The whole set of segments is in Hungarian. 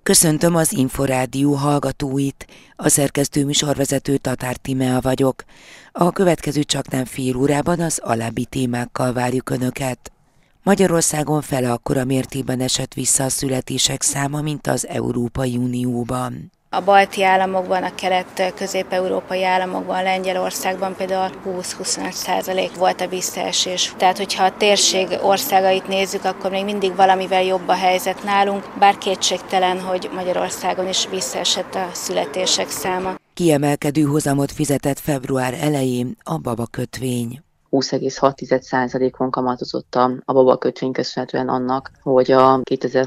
Köszöntöm az Inforádió hallgatóit, a szerkesztő műsorvezető Tatár Tímea vagyok. A következő csaknem fél órában az alábbi témákkal várjuk Önöket. Magyarországon fele akkora mértékben esett vissza a születések száma, mint az Európai Unióban. A balti államokban, a kelet-közép-európai államokban, Lengyelországban például 20-25% volt a visszaesés. Tehát, hogyha a térség országait nézzük, akkor még mindig valamivel jobb a helyzet nálunk, bár kétségtelen, hogy Magyarországon is visszaesett a születések száma. Kiemelkedő hozamot fizetett február elején a babakötvény. 20,6%-on kamatozott a babakötvény köszönhetően annak, hogy a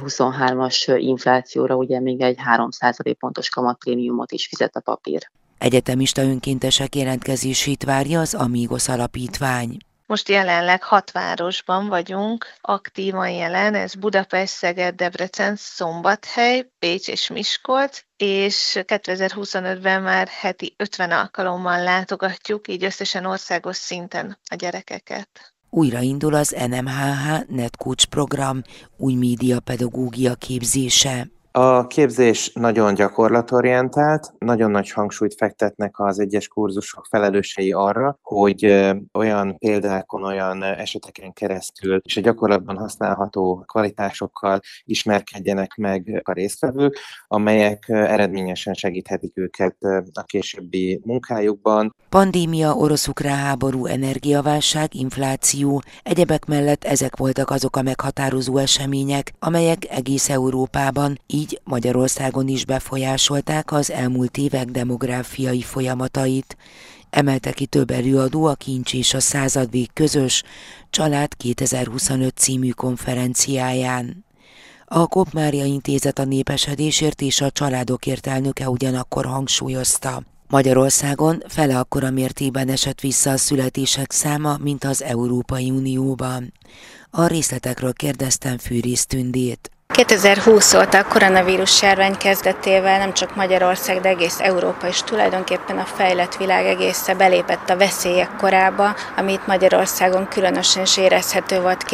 2023-as inflációra ugye még egy 3% pontos kamatprémiumot is fizet a papír. Egyetemista önkéntesek jelentkezését várja az Amigos Alapítvány. Most jelenleg 6 városban vagyunk, aktívan jelen, ez Budapest, Szeged, Debrecen, Szombathely, Pécs és Miskolc, és 2025-ben már heti 50 alkalommal látogatjuk, így összesen országos szinten a gyerekeket. Újraindul az NMHH NetCoach program új médiapedagógia képzése. A képzés nagyon gyakorlatorientált, nagyon nagy hangsúlyt fektetnek az egyes kurzusok felelősei arra, hogy olyan példákon, olyan eseteken keresztül és a gyakorlatban használható kvalitásokkal ismerkedjenek meg a résztvevők, amelyek eredményesen segíthetik őket a későbbi munkájukban. Pandémia, orosz-ukrán háború, energiaválság, infláció, egyebek mellett ezek voltak azok a meghatározó események, amelyek egész Európában, így Magyarországon is befolyásolták az elmúlt évek demográfiai folyamatait. Emelte ki több előadó a Kincs és a Századvég közös Család 2025 című konferenciáján. A Kopp Mária Intézet a népesedésért és a családokért elnöke ugyanakkor hangsúlyozta: Magyarországon fele akkora mértékben esett vissza a születések száma, mint az Európai Unióban. A részletekről kérdeztem Fűrész Tündét. 2020 óta a koronavírus járvány kezdetével nem csak Magyarország, de egész Európa és tulajdonképpen a fejlett világ egésze belépett a veszélyek korába, amit Magyarországon különösen is érezhető volt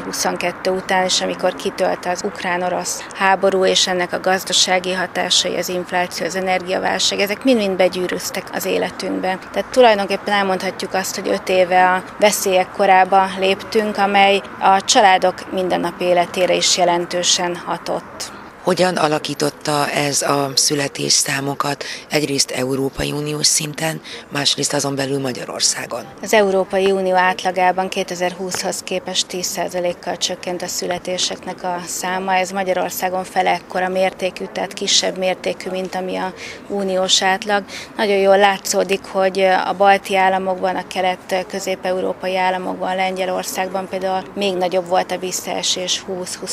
2022 után, és amikor kitölt az ukrán-orosz háború és ennek a gazdasági hatásai, az infláció, az energiaválság, ezek mind-mind begyűrűztek az életünkbe. Tehát tulajdonképpen elmondhatjuk azt, hogy 5 éve a veszélyek korába léptünk, amely a családok mindennapi életére is jelentősen hatott. Hogyan alakította ez a születésszámokat egyrészt Európai Uniós szinten, másrészt azon belül Magyarországon? Az Európai Unió átlagában 2020-hoz képest 10%-kal csökkent a születéseknek a száma. Ez Magyarországon fele ekkora mértékű, tehát kisebb mértékű, mint ami a uniós átlag. Nagyon jól látszódik, hogy a balti államokban, a kelet-közép-európai államokban, Lengyelországban például még nagyobb volt a visszaesés,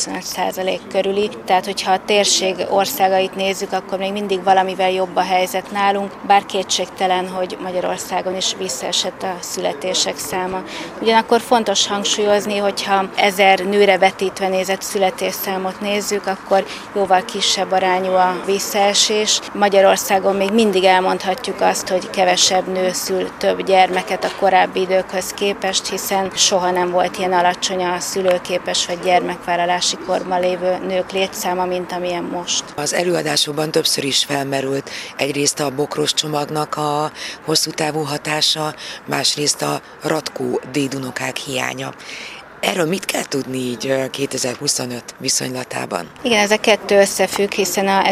20-25% körüli. Tehát, hogyha a térség országait nézzük, akkor még mindig valamivel jobb a helyzet nálunk, bár kétségtelen, hogy Magyarországon is visszaesett a születések száma. Ugyanakkor fontos hangsúlyozni, hogyha 1000 nőre vetítve nézett születésszámot nézzük, akkor jóval kisebb arányú a visszaesés. Magyarországon még mindig elmondhatjuk azt, hogy kevesebb nő szül több gyermeket a korábbi időkhöz képest, hiszen soha nem volt ilyen alacsony a szülőképes vagy gyermekvállalási korban lévő nők létszáma, mint amilyen most. Az előadásokban többször is felmerült egyrészt a bokros csomagnak a hosszú távú hatása, másrészt a Ratkó dédunokák hiánya. Erről mit kell tudni így 2025 viszonylatában? Igen, ez a kettő összefügg, hiszen a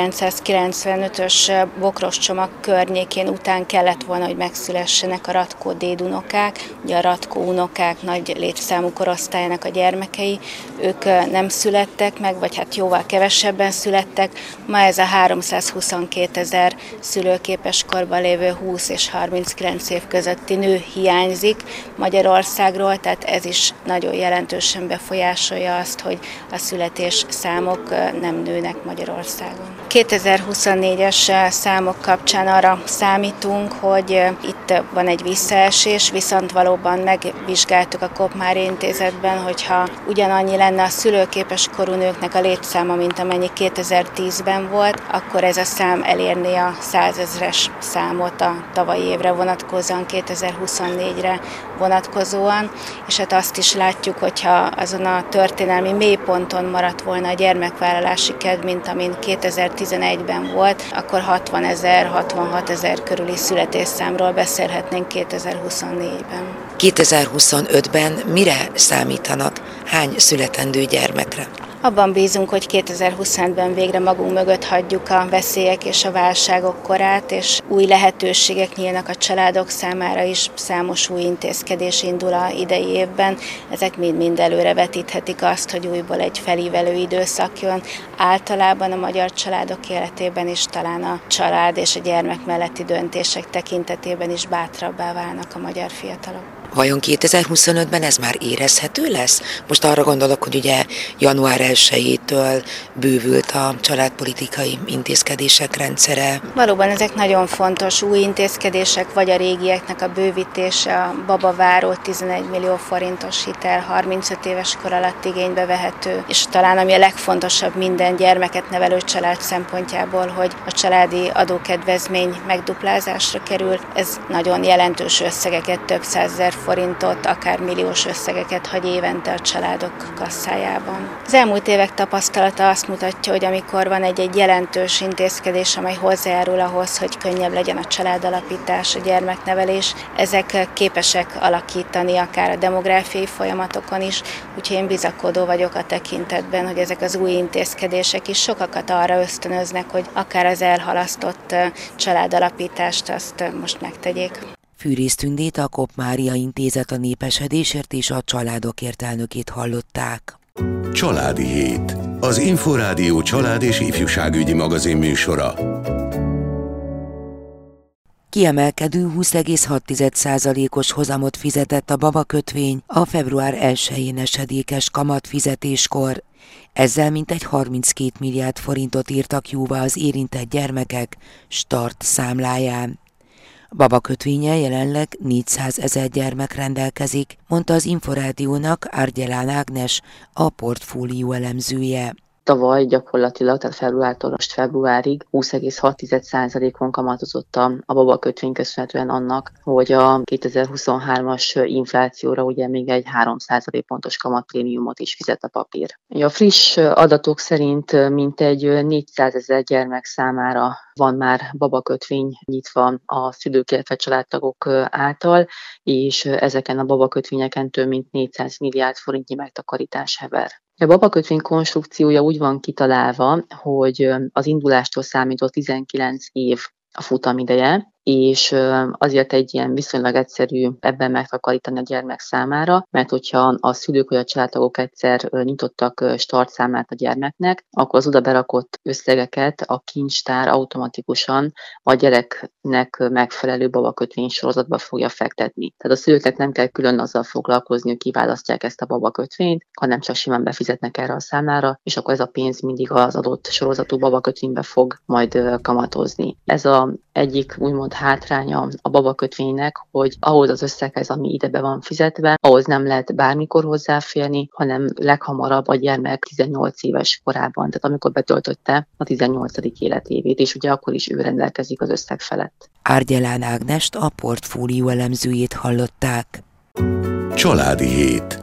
1995-ös bokros csomag környékén után kellett volna, hogy megszülessenek a Ratkó dédunokák, ugye a Ratkó unokák nagy létszámú korosztályának a gyermekei, ők nem születtek meg, vagy hát jóval kevesebben születtek. Ma ez a 322 000 szülőképes korban lévő 20 és 39 év közötti nő hiányzik Magyarországról, tehát ez is nagyon jelentősen befolyásolja azt, hogy a születés számok nem nőnek Magyarországon. 2024-es számok kapcsán arra számítunk, hogy itt van egy visszaesés, viszont valóban megvizsgáltuk a Kopp Mária Intézetben, hogyha ugyanannyi lenne a szülőképes korú nőknek a létszáma, mint amennyi 2010-ben volt, akkor ez a szám elérné a 100 000-es számot a tavalyi évre vonatkozóan, 2024-re vonatkozóan, és hát azt is látjuk, hogyha azon a történelmi mélyponton maradt volna a gyermekvállalási kedv, mint amin 2011-ben volt, akkor 60 000, 66 000 körüli születésszámról beszélhetnénk 2024-ben. 2025-ben mire számítanak? Hány születendő gyermekre? Abban bízunk, hogy 2025-ben végre magunk mögött hagyjuk a veszélyek és a válságok korát, és új lehetőségek nyílnak a családok számára is, számos új intézkedés indul a idei évben. Ezek mind előre vetíthetik azt, hogy újból egy felívelő időszak jön. Általában a magyar családok életében is talán a család és a gyermek melletti döntések tekintetében is bátrabbá válnak a magyar fiatalok. Vajon 2025-ben ez már érezhető lesz? Most arra gondolok, hogy ugye január 1-től bővült a családpolitikai intézkedések rendszere. Valóban ezek nagyon fontos új intézkedések, vagy a régieknek a bővítése, a babaváró 11 millió forintos hitel, 35 éves kor alatt igénybe vehető, és talán ami a legfontosabb minden gyermeket nevelő család szempontjából, hogy a családi adókedvezmény megduplázásra kerül. Ez nagyon jelentős összegeket, több 100 000 forintot, akár milliós összegeket hagy évente a családok kasszájában. Az elmúlt évek tapasztalata azt mutatja, hogy amikor van egy jelentős intézkedés, amely hozzájárul ahhoz, hogy könnyebb legyen a családalapítás, a gyermeknevelés, ezek képesek alakítani akár a demográfiai folyamatokon is, úgyhogy én bizakodó vagyok a tekintetben, hogy ezek az új intézkedések is sokakat arra ösztönöznek, hogy akár az elhalasztott családalapítást azt most megtegyék. Fűrész Tündét, a Kopp Mária Intézet a népesedésért és a családokért elnökét hallották. Családi Hét. Az Inforádió család- és ifjúságügyi magazin műsora. Kiemelkedő 20,6%-os hozamot fizetett a babakötvény a február 1-én esedékes kamatfizetéskor. Ezzel mintegy 32 milliárd forintot írtak jóvá az érintett gyermekek start számláján. Babakötvénye jelenleg 400 000 gyermek rendelkezik, mondta az Inforádiónak Argyelán Ágnes, a portfólió elemzője. Tavaly gyakorlatilag, tehát februártól most februárig 20,6%-on kamatozott a babakötvény, köszönhetően annak, hogy a 2023-as inflációra ugye még egy 3% pontos kamatprémiumot is fizet a papír. A friss adatok szerint mintegy 400 000 gyermek számára van már babakötvény nyitva a szülők, illetve családtagok által, és ezeken a babakötvényeken több mint 400 milliárd forintnyi megtakarítás hever. A babakötvény konstrukciója úgy van kitalálva, hogy az indulástól számító 19 év a futamideje, és azért egy ilyen viszonylag egyszerű ebben megtakarítani a gyermek számára, mert hogyha a szülők vagy a családtagok egyszer nyitottak startszámlát a gyermeknek, akkor az oda berakott összegeket a kincstár automatikusan a gyereknek megfelelő babakötvény sorozatba fogja fektetni. Tehát a szülőknek nem kell külön azzal foglalkozni, hogy kiválasztják ezt a babakötvényt, hanem csak simán befizetnek erre a számlára, és akkor ez a pénz mindig az adott sorozatú babakötvénybe fog majd kamatozni. Ez az egyik úgymond hátránya a babakötvénynek, hogy ahhoz az összeghez, ami ide be van fizetve, ahhoz nem lehet bármikor hozzáférni, hanem leghamarabb a gyermek 18 éves korában, tehát amikor betöltötte a 18. életévét, és ugye akkor is ő rendelkezik az összeg felett. Argyelán Ágnest, a portfólió elemzőjét hallották. Családi Hét.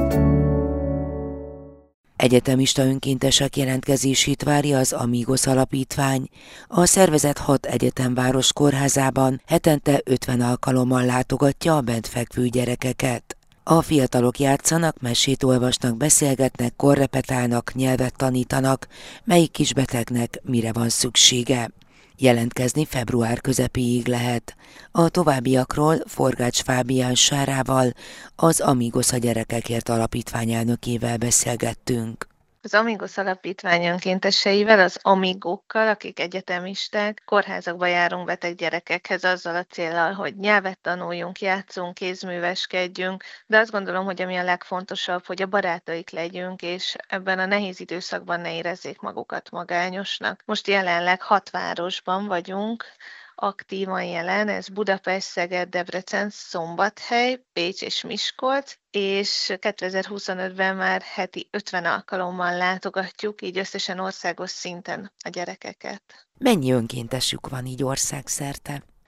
Egyetemista önkéntesek jelentkezését várja az Amigos Alapítvány. A szervezet 6 egyetemváros kórházában hetente 50 alkalommal látogatja a bent fekvő gyerekeket. A fiatalok játszanak, mesét olvasnak, beszélgetnek, korrepetálnak, nyelvet tanítanak, melyik kisbetegnek mire van szüksége. Jelentkezni február közepéig lehet. A továbbiakról Forgács Fábián Sárával, az Amigos a Gyerekekért Alapítvány elnökével beszélgettünk. Az Amigos Alapítvány önkénteseivel, az amigókkal, akik egyetemisták, kórházakba járunk beteg gyerekekhez azzal a céllal, hogy nyelvet tanuljunk, játszunk, kézműveskedjünk, de azt gondolom, hogy ami a legfontosabb, hogy a barátaik legyünk, és ebben a nehéz időszakban ne érezzék magukat magányosnak. Most jelenleg 6 városban vagyunk, aktívan jelen, ez Budapest, Szeged, Debrecen, Szombathely, Pécs és Miskolc, és 2025-ben már heti 50 alkalommal látogatjuk, így összesen országos szinten a gyerekeket. Mennyi önkéntesük van így országszerte?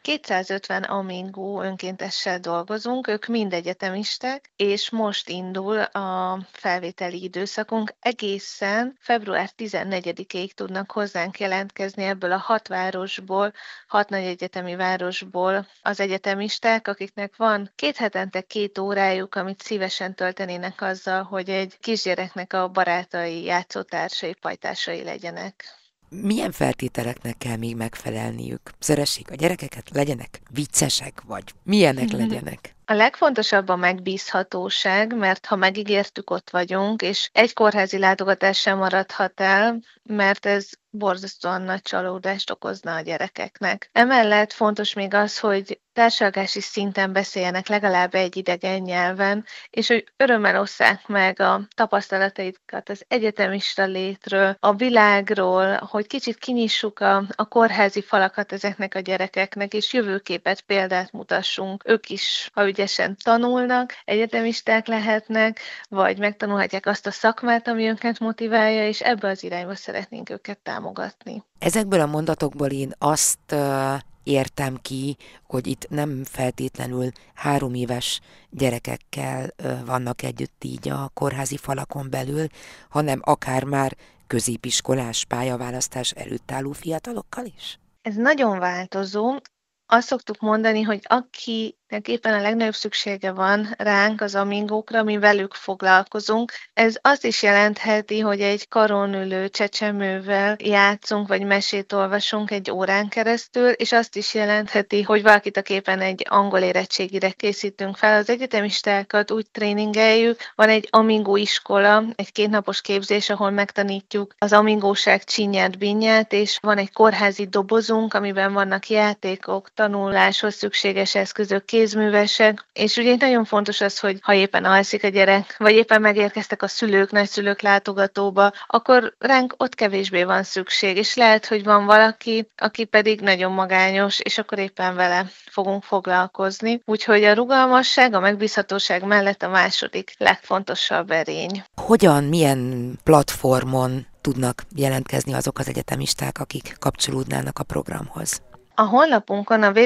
250 Amingo önkéntessel dolgozunk, ők mind egyetemisták, és most indul a felvételi időszakunk. Egészen február 14-ig tudnak hozzánk jelentkezni ebből a 6 városból, 6 nagy egyetemi városból az egyetemisták, akiknek van 2 hetente 2 órájuk, amit szívesen töltenének azzal, hogy egy kisgyereknek a barátai, játszótársai, pajtásai legyenek. Milyen feltételeknek kell még megfelelniük? Szeressék a gyerekeket, legyenek viccesek, vagy milyenek legyenek? A legfontosabb a megbízhatóság, mert ha megígértük, ott vagyunk, és egy kórházi látogatás sem maradhat el, mert ez borzasztóan nagy csalódást okozna a gyerekeknek. Emellett fontos még az, hogy társalgási szinten beszéljenek legalább egy idegen nyelven, és hogy örömmel osszák meg a tapasztalataikat az egyetemista létről, a világról, hogy kicsit kinyissuk a kórházi falakat ezeknek a gyerekeknek, és jövőképet, példát mutassunk. Ők is, ha ügyesen tanulnak, egyetemisták lehetnek, vagy megtanulhatják azt a szakmát, ami őket motiválja, és ebbe az irányba szeretnénk őket támogatni. Ezekből a mondatokból én azt értem ki, hogy itt nem feltétlenül 3 éves gyerekekkel vannak együtt így a kórházi falakon belül, hanem akár már középiskolás pályaválasztás előtt álló fiatalokkal is? Ez nagyon változó. Azt szoktuk mondani, hogy akinek éppen a legnagyobb szüksége van ránk, az amingókra, mi velük foglalkozunk. Ez azt is jelentheti, hogy egy karon ülő csecsemővel játszunk, vagy mesét olvasunk egy órán keresztül, és azt is jelentheti, hogy valakit, aki éppen egy angol érettségire készítünk fel. Az egyetemistákat úgy tréningeljük, van egy amingó iskola, egy 2 napos képzés, ahol megtanítjuk az amingóság csinyát, binyát, és van egy kórházi dobozunk, amiben vannak játékok, tanuláshoz szükséges eszközök, kézművesek, és ugye nagyon fontos az, hogy ha éppen alszik a gyerek, vagy éppen megérkeztek a szülők, nagyszülők látogatóba, akkor ránk ott kevésbé van szükség, és lehet, hogy van valaki, aki pedig nagyon magányos, és akkor éppen vele fogunk foglalkozni. Úgyhogy a rugalmasság, a megbízhatóság mellett a második legfontosabb erény. Hogyan, milyen platformon tudnak jelentkezni azok az egyetemisták, akik kapcsolódnának a programhoz? A honlapunkon a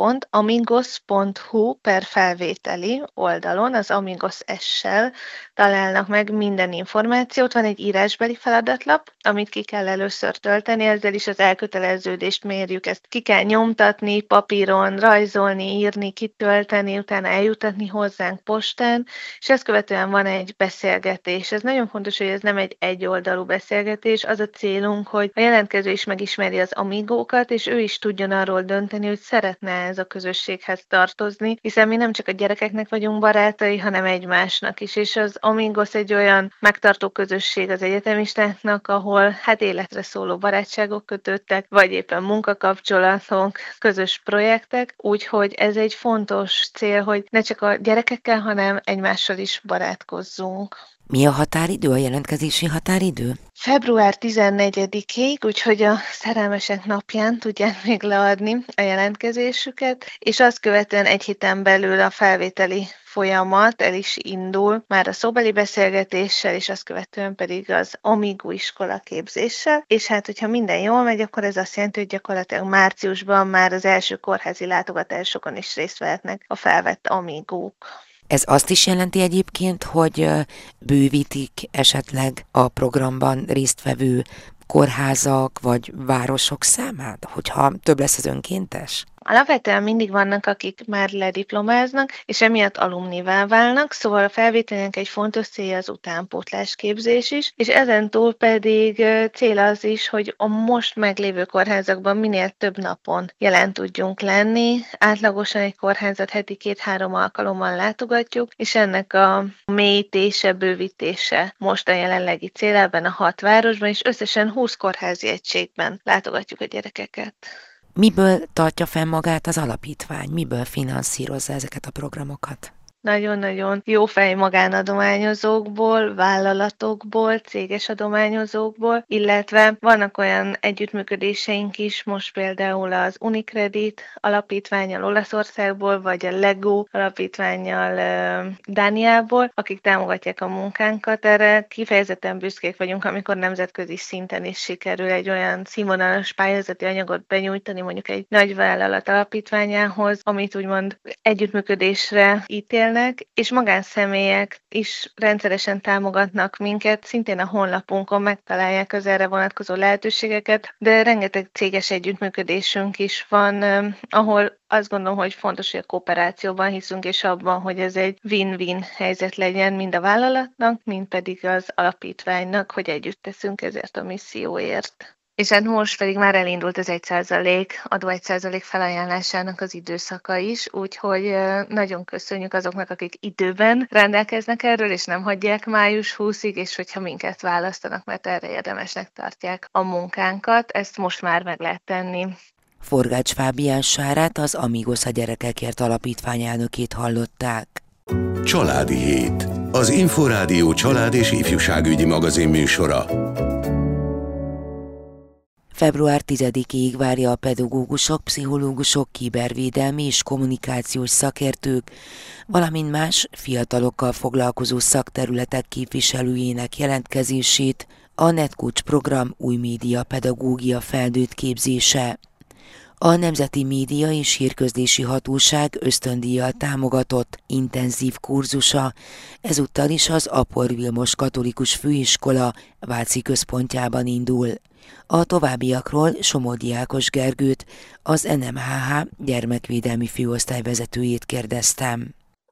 www.amigos.hu/felvételi oldalon, az Amigos S-sel találnak meg minden információt. Van egy írásbeli feladatlap, amit ki kell először tölteni, ezzel is az elköteleződést mérjük. Ezt ki kell nyomtatni, papíron, rajzolni, írni, kitölteni, utána eljutatni hozzánk postán, és ezt követően van egy beszélgetés. Ez nagyon fontos, hogy ez nem egy egyoldalú beszélgetés. Az a célunk, hogy a jelentkező is megismeri az amigókat, és ő is tudjon arról dönteni, hogy szeretne ez a közösséghez tartozni, hiszen mi nem csak a gyerekeknek vagyunk barátai, hanem egymásnak is, és az Amigos egy olyan megtartó közösség az egyetemistáknak, ahol életre szóló barátságok kötődtek, vagy éppen munkakapcsolatok, közös projektek, úgyhogy ez egy fontos cél, hogy ne csak a gyerekekkel, hanem egymással is barátkozzunk. Mi a határidő, a jelentkezési határidő? Február 14-ig, úgyhogy a szerelmesek napján tudják még leadni a jelentkezésüket, és azt követően 1 héten belül a felvételi folyamat el is indul, már a szóbeli beszélgetéssel, és azt követően pedig az Amigó iskola képzéssel, és hogyha minden jól megy, akkor ez azt jelenti, hogy gyakorlatilag márciusban már az első kórházi látogatásokon is részt vehetnek a felvett amigók. Ez azt is jelenti egyébként, hogy bővítik esetleg a programban résztvevő kórházak vagy városok számát, hogyha több lesz az önkéntes? Alapvetően mindig vannak, akik már lediplomáznak, és emiatt alumnivá válnak, szóval a felvételnek egy fontos célja az utánpótlás képzés is, és ezen túl pedig cél az is, hogy a most meglévő kórházakban minél több napon jelen tudjunk lenni. Átlagosan egy kórházat heti 2-3 alkalommal látogatjuk, és ennek a mélyítése, bővítése most a jelenlegi cél ebben a 6 városban, és összesen 20 kórházi egységben látogatjuk a gyerekeket. Miből tartja fenn magát az alapítvány? Miből finanszírozza ezeket a programokat? nagyon-nagyon jó fej magánadományozókból, vállalatokból, céges adományozókból, illetve vannak olyan együttműködéseink is, most például az Unicredit alapítvánnyal Olaszországból, vagy a Lego alapítvánnyal Dániából, akik támogatják a munkánkat. Erre kifejezetten büszkék vagyunk, amikor nemzetközi szinten is sikerül egy olyan színvonalas pályázati anyagot benyújtani mondjuk egy nagy vállalat alapítványához, amit úgymond együttműködésre ítélnek, és magánszemélyek is rendszeresen támogatnak minket, szintén a honlapunkon megtalálják az erre vonatkozó lehetőségeket, de rengeteg céges együttműködésünk is van, ahol azt gondolom, hogy fontos, hogy a kooperációban hiszünk, és abban, hogy ez egy win-win helyzet legyen mind a vállalatnak, mind pedig az alapítványnak, hogy együtt teszünk ezért a misszióért. És hát most pedig már elindult az 1% adó 1% felajánlásának az időszaka is, úgyhogy nagyon köszönjük azoknak, akik időben rendelkeznek erről, és nem hagyják május 20-ig, és hogyha minket választanak, mert erre érdemesnek tartják a munkánkat, ezt most már meg lehet tenni. Forgács Fábián Sárát, az Amigos a gyerekekért alapítvány elnökét hallották. Családi Hét. Az Inforádió család és ifjúságügyi magazin műsora. Február 10-ig várja a pedagógusok, pszichológusok, kibervédelmi és kommunikációs szakértők, valamint más fiatalokkal foglalkozó szakterületek képviselőjének jelentkezését a NetCoach program új média pedagógia felnőtt képzése. A Nemzeti Média és Hírközlési Hatóság ösztöndíjjal támogatott intenzív kurzusa ezúttal is az Apor Vilmos Katolikus Főiskola Váci központjában indul. A továbbiakról Somogyi Ákos Gergőt, az NMHH gyermekvédelmi főosztály vezetőjét kérdeztem.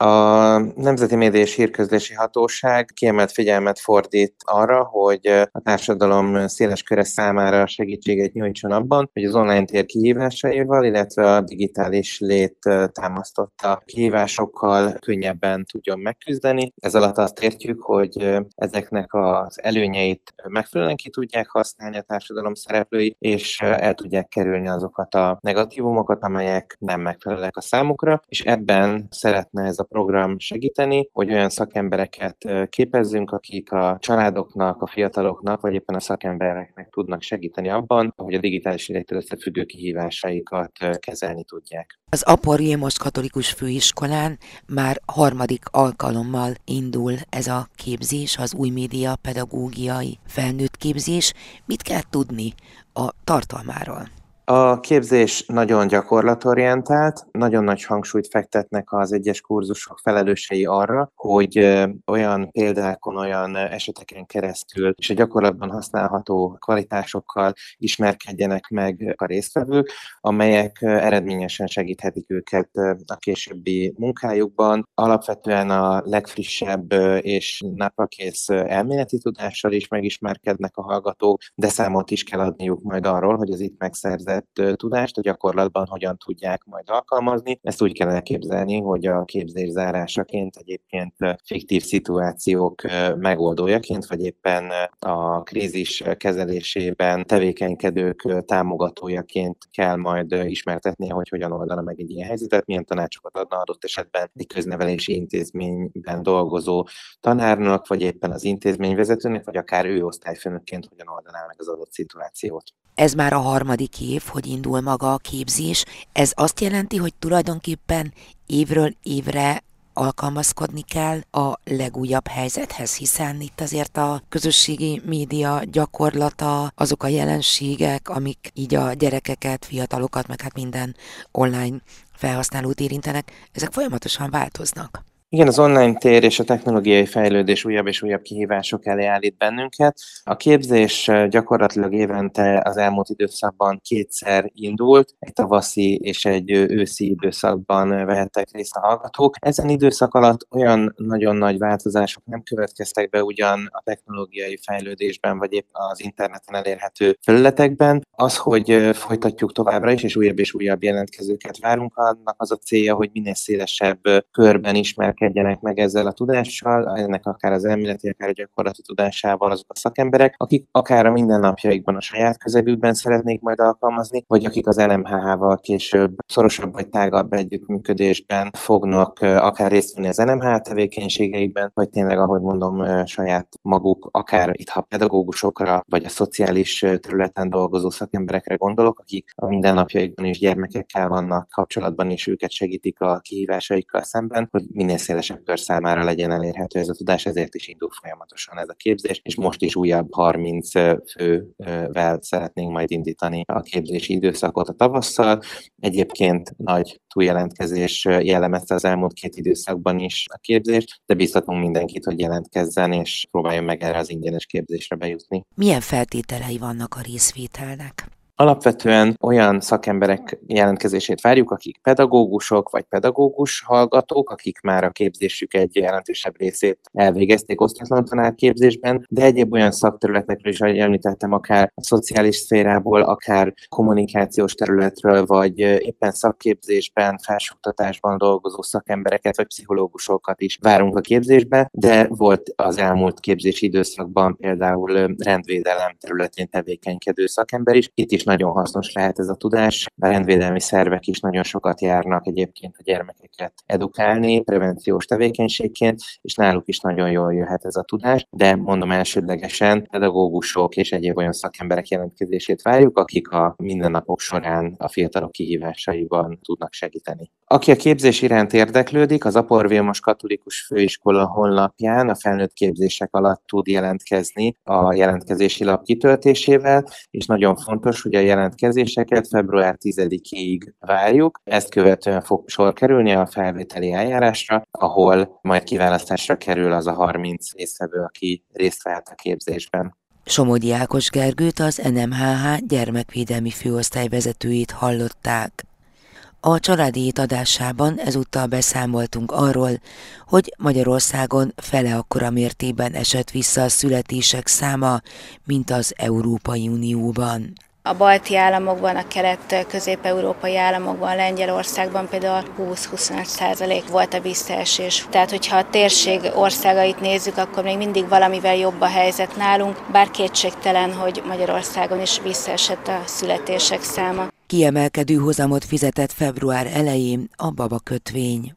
A Nemzeti Média és Hírközlési Hatóság kiemelt figyelmet fordít arra, hogy a társadalom széles köre számára segítséget nyújtson abban, hogy az online tér kihívásaival, illetve a digitális lét támasztotta kihívásokkal könnyebben tudjon megküzdeni. Ez alatt azt értjük, hogy ezeknek az előnyeit megfelelően ki tudják használni a társadalom szereplői, és el tudják kerülni azokat a negatívumokat, amelyek nem megfelelőek a számukra, és ebben szeretne ez a program segíteni, hogy olyan szakembereket képezzünk, akik a családoknak, a fiataloknak, vagy éppen a szakembereknek tudnak segíteni abban, hogy a digitális élettel összefüggő kihívásaikat kezelni tudják. Az Apor Vilmos Katolikus Főiskolán már harmadik alkalommal indul ez a képzés, az új média pedagógiai felnőtt képzés. Mit kell tudni a tartalmáról? A képzés nagyon gyakorlatorientált, nagyon nagy hangsúlyt fektetnek az egyes kurzusok felelősei arra, hogy olyan példákon, olyan eseteken keresztül és a gyakorlatban használható kvalitásokkal ismerkedjenek meg a résztvevők, amelyek eredményesen segíthetik őket a későbbi munkájukban. Alapvetően a legfrissebb és naprakész elméleti tudással is megismerkednek a hallgatók, de számot is kell adniuk majd arról, hogy az itt megszerzett tudást a gyakorlatban hogyan tudják majd alkalmazni. Ezt úgy kell elképzelni, hogy a képzés zárásaként egyébként fiktív szituációk megoldójaként, vagy éppen a krízis kezelésében tevékenykedők támogatójaként kell majd ismertetnie, hogy hogyan oldana meg egy ilyen helyzetet, milyen tanácsokat adna adott esetben egy köznevelési intézményben dolgozó tanárnak, vagy éppen az intézményvezetőnek, vagy akár ő osztályfőnökként hogyan oldaná meg az adott szituációt. Ez már a harmadik év, hogy indul maga a képzés. Ez azt jelenti, hogy tulajdonképpen évről évre alkalmazkodni kell a legújabb helyzethez, hiszen itt azért a közösségi média gyakorlata, azok a jelenségek, amik így a gyerekeket, fiatalokat, meg hát minden online felhasználót érintenek, ezek folyamatosan változnak. Igen, az online tér és a technológiai fejlődés újabb és újabb kihívások elé állít bennünket. A képzés gyakorlatilag évente az elmúlt időszakban kétszer indult, egy tavaszi és egy őszi időszakban vehettek részt a hallgatók. Ezen időszak alatt olyan nagyon nagy változások nem következtek be ugyan a technológiai fejlődésben, vagy épp az interneten elérhető felületekben. Az, hogy folytatjuk továbbra is, és újabb jelentkezőket várunk, annak az a célja, hogy minél szélesebb körben ismerkedjünk ismerkedjenek meg ezzel a tudással, ennek akár az elméleti, akár a gyakorlati tudásával azok a szakemberek, akik akár a mindennapjaikban a saját közelükben szeretnék majd alkalmazni, vagy akik az NMHH-val később szorosabb vagy tágabb együttműködésben fognak akár részt venni az NMHH tevékenységeikben, vagy tényleg, ahogy mondom, saját maguk, akár itt ha pedagógusokra, vagy a szociális területen dolgozó szakemberekre gondolok, akik a mindennapjaikban is gyermekekkel vannak kapcsolatban, és őket segítik a kihívásaikkal szemben, hogy minél szélesebb kör számára legyen elérhető ez a tudás, ezért is indul folyamatosan ez a képzés, és most is újabb 30 fővel szeretnénk majd indítani a képzési időszakot a tavasszal. Egyébként nagy túljelentkezés jellemezte az elmúlt 2 időszakban is a képzést, de biztatunk mindenkit, hogy jelentkezzen, és próbáljon meg erre az ingyenes képzésre bejutni. Milyen feltételei vannak a részvételnek? Alapvetően olyan szakemberek jelentkezését várjuk, akik pedagógusok vagy pedagógus hallgatók, akik már a képzésük egy jelentősebb részét elvégezték osztatlan tanárképzésben, de egyéb olyan szakterületekről is, ahogy említettem, akár a szociális szférából, akár kommunikációs területről, vagy éppen szakképzésben, felsőoktatásban dolgozó szakembereket, vagy pszichológusokat is várunk a képzésbe, de volt az elmúlt képzési időszakban például rendvédelem területén tevékenykedő szakember is. Itt is nagyon hasznos lehet ez a tudás. A rendvédelmi szervek is nagyon sokat járnak egyébként a gyermekeket edukálni, prevenciós tevékenységként, és náluk is nagyon jól jöhet ez a tudás, de mondom elsődlegesen pedagógusok és egyéb olyan szakemberek jelentkezését várjuk, akik a mindennapok során a fiatalok kihívásaiban tudnak segíteni. Aki a képzés iránt érdeklődik, az Apor Vilmos Katolikus Főiskola honlapján a felnőtt képzések alatt tud jelentkezni a jelentkezési lap kitöltésével, és nagyon fontos, hogy a jelentkezéseket február 10-ig várjuk. Ezt követően fog sor kerülni a felvételi eljárásra, ahol majd kiválasztásra kerül az a 30 résztvevő, aki részt vehet a képzésben. Somogyi Ákos Gergőt, az NMHH gyermekvédelmi főosztály vezetőjét hallották. A Családi Hét adásában ezúttal beszámoltunk arról, hogy Magyarországon fele akkora mértékben esett vissza a születések száma, mint az Európai Unióban. A balti államokban, a kelet-közép-európai államokban, Lengyelországban például 20-25% volt a visszaesés. Tehát, hogyha a térség országait nézzük, akkor még mindig valamivel jobb a helyzet nálunk, bár kétségtelen, hogy Magyarországon is visszaesett a születések száma. Kiemelkedő hozamot fizetett február elején a babakötvény.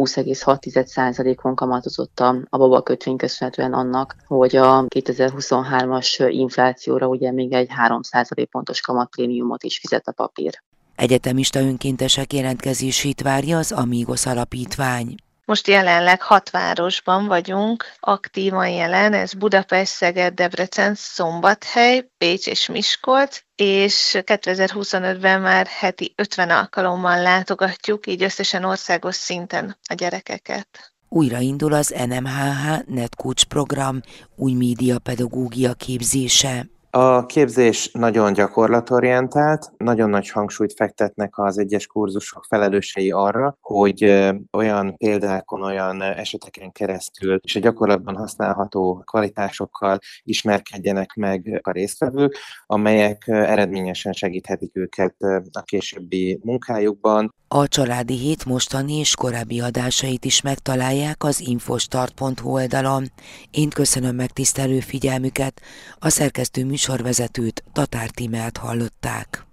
20,6%-on kamatozott a babakötvény köszönhetően annak, hogy a 2023-as inflációra ugye még egy 3% pontos kamatprémiumot is fizet a papír. Egyetemista önkéntesek jelentkezését várja az Amigos Alapítvány. Most jelenleg 6 városban vagyunk, aktívan jelen, ez Budapest, Szeged, Debrecen, Szombathely, Pécs és Miskolc, és 2025-ben már heti 50 alkalommal látogatjuk, így összesen országos szinten a gyerekeket. Újraindul az NMHH NetCoach program új médiapedagógia képzése. A képzés nagyon gyakorlatorientált, nagyon nagy hangsúlyt fektetnek az egyes kurzusok felelősei arra, hogy olyan példákon, olyan eseteken keresztül és a gyakorlatban használható kvalitásokkal ismerkedjenek meg a résztvevők, amelyek eredményesen segíthetik őket a későbbi munkájukban. A Családi Hét mostani és korábbi adásait is megtalálják az infostart.hu oldalon. Én köszönöm megtisztelő figyelmüket, a szerkesztő műsorvezetőt, Tatár Tímeát hallották.